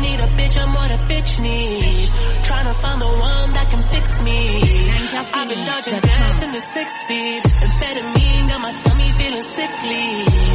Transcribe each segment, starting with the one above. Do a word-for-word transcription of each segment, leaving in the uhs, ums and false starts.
need a bitch, I'm what a bitch need. Tryna find the one that can fix me. I've been dodging death in the six feet. Amphetamine got my stomach feeling sickly.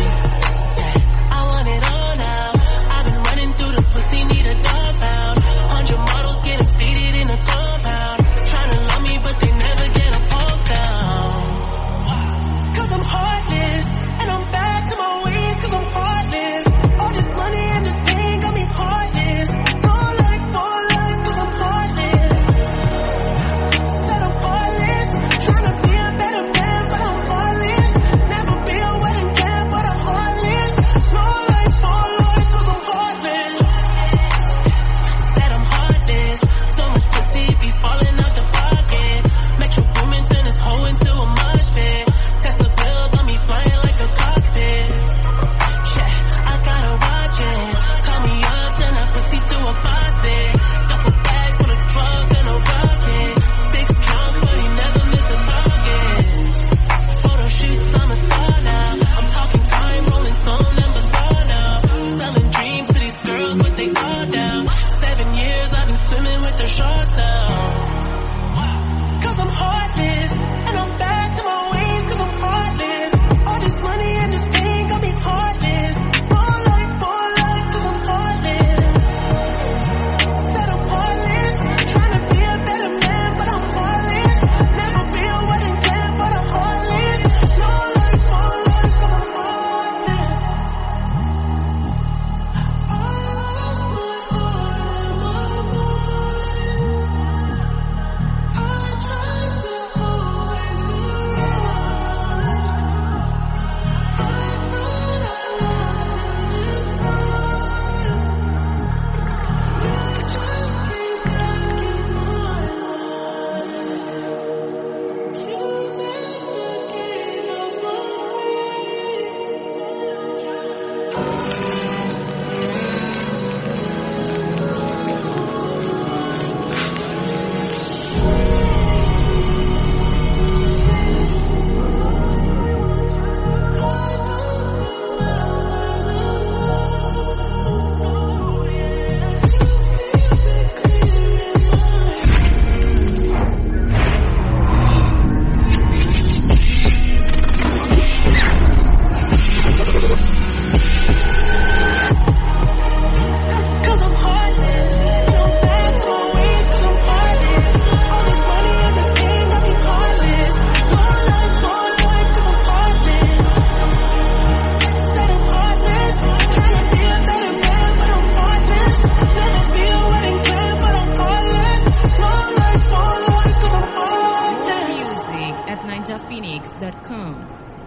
I want it all now. I've been running through the pussy, need a dog pound. Hundred models getting faded in a compound. Tryna love me, but they never get a pulse down. Cause I'm heartless, and I'm back to my ways, cause I'm heartless. All this money and this pain got me heartless. More life, more life, cause I'm heartless. Said I'm heartless, tryna be a better man, but I'm heartless. Never be a wedding plan, but I'm heartless. More life, more life, cause I'm heartless. Said I'm heartless, so much pussy be falling out the pocket. Metro Boomin turn this hoe into a mosh pit. Tesla build on me flying like a cockpit. Yeah, I gotta watch it. Call me up, turn that pussy to a faucet. Duffel bag full of drugs and a rocket. Sticks drunk, but he never missed a target. Photo shoots, I'm a star now. I'm talking time, rolling stone and bazaar now. Selling dreams to these girls, but they all down. Seven years I've been swimming with their sharks now. Cause I'm heartless, and I'm back to my ways, cause I'm heartless. All this money and this pain got me heartless. More life, more life, cause I'm heartless. Said I'm heartless, tryna be a better man, but I'm heartless. Never be a wedding plan, but I'm heartless. More life, more life, cause I'm heartless. I lost my heart and my mind. I tried to always do right. I thought I lost in this time. You just keep asking my life. You never gave up on cause I'm heartless, and I'm back to my ways, cause I'm heartless. All this money and this pain got me heartless. More life, more life, cause I'm heartless. Said I'm heartless, tryna be a better man, but I'm heartless. Never be a wedding plan, but I'm heartless. More life, more life, cause I'm heartless. Music at ninja phoenix dot com.